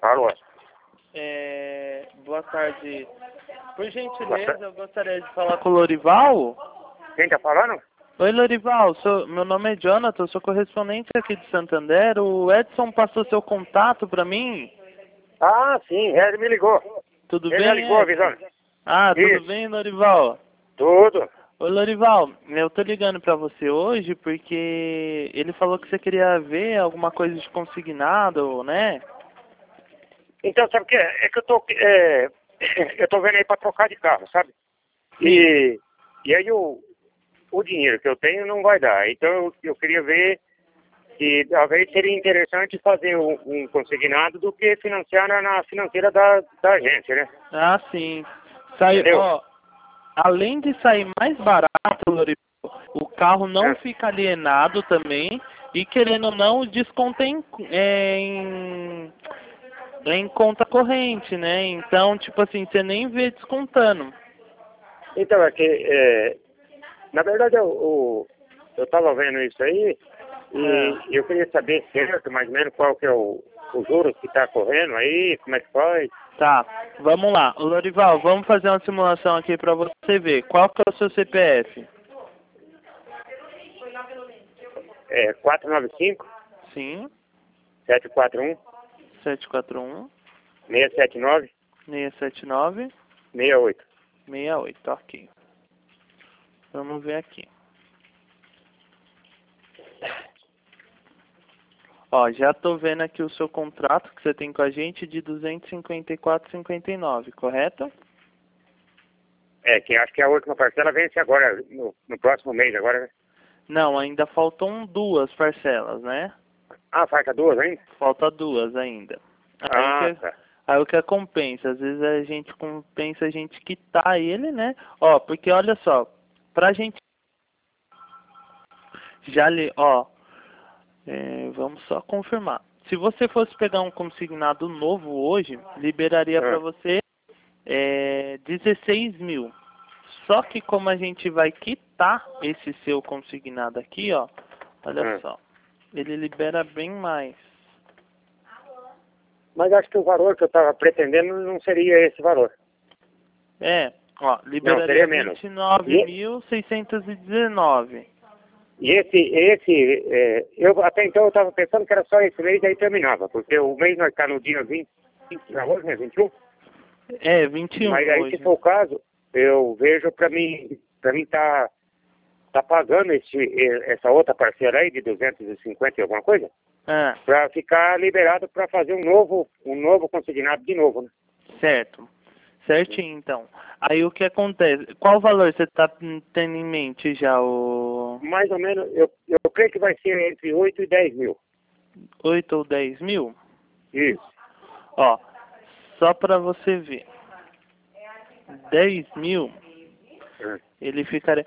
Alô? Boa tarde. Por Boa gentileza, tarde. eu gostaria de falar com o Lorival. Quem tá falando? Oi, Lorival. Meu nome é Jonathan, sou correspondente aqui de Santander. O Edson passou seu contato para mim. Ah, sim, ele me ligou. Tudo Ele bem, já ligou Edson? avisando. Ah, tudo Isso. bem, Lorival? Tudo. Oi, Lorival. Eu tô ligando para você hoje porque ele falou que você queria ver alguma coisa de consignado, né? Então, sabe o que é? É que eu tô vendo aí pra trocar de carro, sabe? Sim. E aí o dinheiro que eu tenho não vai dar. Então eu queria ver se talvez seria interessante fazer um consignado do que financiar na financeira da agência, né? Ah, sim. Sai, Entendeu? ó, além de sair mais barato, Lorival, o carro não É. fica alienado também e, querendo ou não, desconta em conta corrente, né? Então, tipo assim, você nem vê descontando. Então, na verdade, eu tava vendo isso aí Ah, e eu queria saber certo, mais ou menos, qual que é o juros que tá correndo aí, como é que faz. tá, vamos lá. Ô, Lorival, vamos fazer uma simulação aqui pra você ver. Qual que é o seu CPF? É 495 Sim, 741 741 679 679 68. 68, ok. Vamos ver aqui. Ó, já tô vendo aqui o seu contrato que você tem com a gente de 254,59, correto? É, que acho que a última parcela vence agora, no próximo mês agora, né? Não, ainda faltam duas parcelas, né? Ah, falta duas, hein? Falta duas ainda. Ah, tá. Aí o que compensa? Às vezes a gente compensa a gente quitar ele, né? Ó, porque olha só, pra gente já vamos só confirmar. Se você fosse pegar um consignado novo hoje, liberaria pra Ah, você 16 mil. Só que como a gente vai quitar esse seu consignado aqui, ó, olha ah. só, ele libera bem mais. Mas acho que o valor que eu estava pretendendo não seria esse valor. Ó, Não, liberaria seria menos. E, 29.619. e eu até então eu estava pensando que era só esse mês e aí terminava, porque o mês nós está no dia 20, hoje, né, 21. 21 Mas aí se hoje. for o caso, eu vejo para mim tá pagando essa outra parceira aí de 250 e alguma coisa, Ah, para ficar liberado para fazer um novo consignado de novo, né? certo. Certinho, então. Aí o que acontece? Qual valor você está tendo em mente já? O Mais ou menos, eu creio que vai ser entre 8 e 10 mil. 8 ou 10 mil? Isso. Ó, só para você ver. 10 mil, Hum. ele ficaria...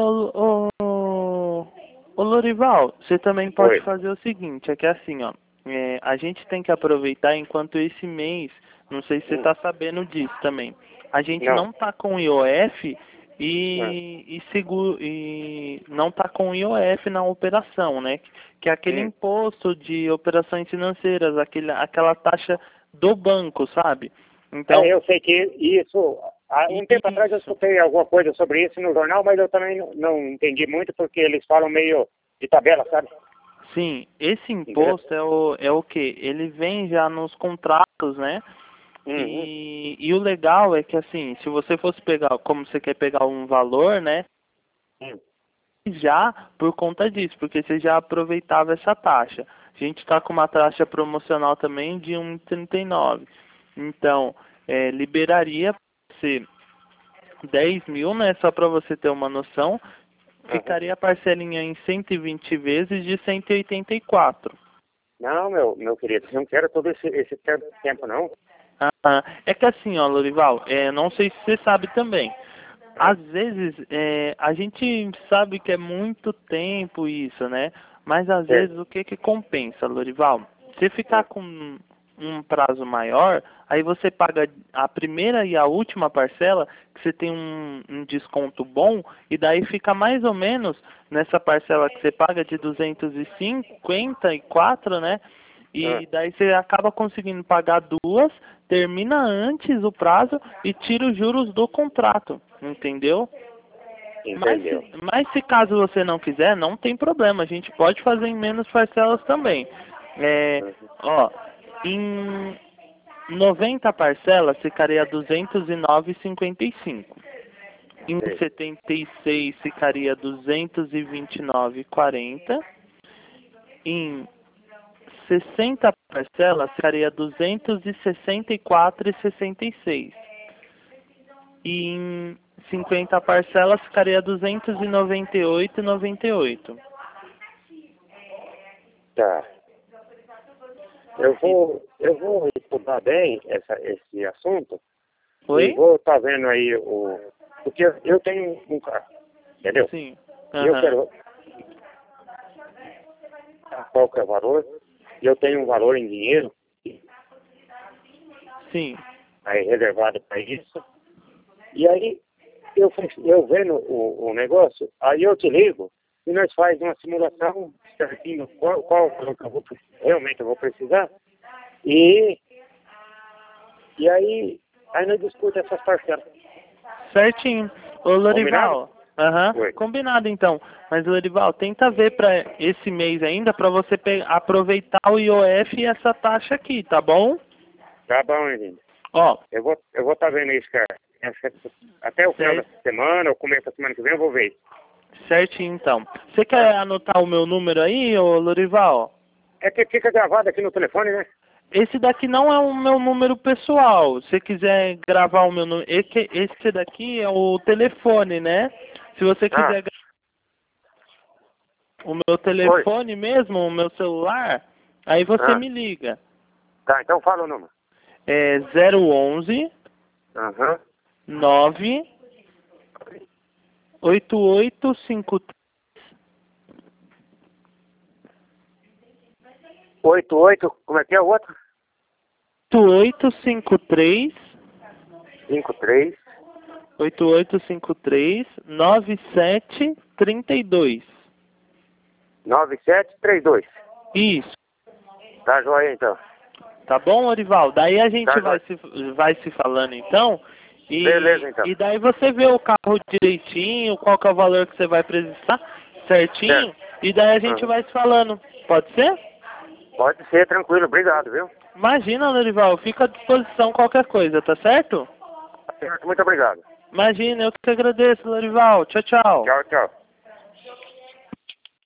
Ô Lorival, você também pode Oi. fazer o seguinte, é que assim, ó, a gente tem que aproveitar enquanto esse mês, não sei se você está sabendo disso também, a gente Não. não tá com IOF Hum. e não tá com IOF na operação, né? Que é aquele Hum. imposto de operações financeiras, aquela taxa do banco, sabe? Então, Eu sei que isso, há um tempo atrás eu isso. escutei alguma coisa sobre isso no jornal, mas eu também não entendi muito porque eles falam meio de tabela, sabe? Sim, esse Entendeu? imposto é o quê? Ele vem já nos contratos, né? Uhum. E o legal é que assim, se você fosse pegar, como você quer pegar um valor, né? Hum. Já por conta disso, porque você já aproveitava essa taxa. A gente está com uma taxa promocional também de 1,39. Então, liberaria pra você 10 mil, né? Só para você ter uma noção. Uhum. Ficaria a parcelinha em 120 vezes de 184. Não, meu querido, não quero todo esse tempo, não. É que assim, ó, Lorival, não sei se você sabe também. Ah, Às vezes, a gente sabe que é muito tempo isso, né? Mas às vezes certo. o que que compensa, Lorival? Você ficar Ah, com um prazo maior, aí você paga a primeira e a última parcela, que você tem um desconto bom, e daí fica mais ou menos nessa parcela que você paga de 254, né? E daí você acaba conseguindo pagar duas, termina antes o prazo e tira os juros do contrato, entendeu? Entendeu? Mas se caso você não quiser, não tem problema, a gente pode fazer em menos parcelas também. Ó, em 90 parcelas ficaria 209,55. Em 76 ficaria 229,40. Em 60 parcelas ficaria 264,66. E em 50 parcelas ficaria 298,98. Tá. Eu vou estudar bem esse assunto. Oi? E vou estar vendo aí porque eu tenho um carro, entendeu? Sim. E eu quero qual que é o valor. E eu tenho um valor em dinheiro Sim. aí reservado para isso. E aí eu vendo o negócio, aí eu te ligo e nós faz uma simulação certinho qual valor que realmente eu vou precisar. E aí nós discutimos essas parcelas. Certinho. Ô, Lorival. Oi. Combinado então. Mas, Lorival, tenta ver para esse mês ainda para você aproveitar o IOF e essa taxa aqui, tá bom? Tá bom, Henrique. Ó. Eu vou estar vendo isso, cara. Até o final da semana, ou começo da semana que vem, eu vou ver. Certinho então. Você quer anotar o meu número aí, ô Lorival? É que fica gravado aqui no telefone, né? Esse daqui não é o meu número pessoal. Se você quiser gravar o meu número... Esse daqui é o telefone, né? Se você quiser o meu telefone mesmo, o meu celular, aí você me liga. Tá, então fala o número. É 011 9 8853 88, como é que é o outro? 8853 53 8853 9732. 9732. Isso. Tá joia então. Tá bom, Orival? Daí a gente vai se falando então. Beleza, então. E daí você vê o carro direitinho, qual que é o valor que você vai precisar, certinho. E daí a gente vai se falando. Pode ser? Pode ser, tranquilo. Obrigado, viu? Imagina, Orival. Fica à disposição qualquer coisa, tá certo? Muito obrigado. Imagina, eu que te agradeço, Lorival. Tchau, tchau. Tchau, tchau.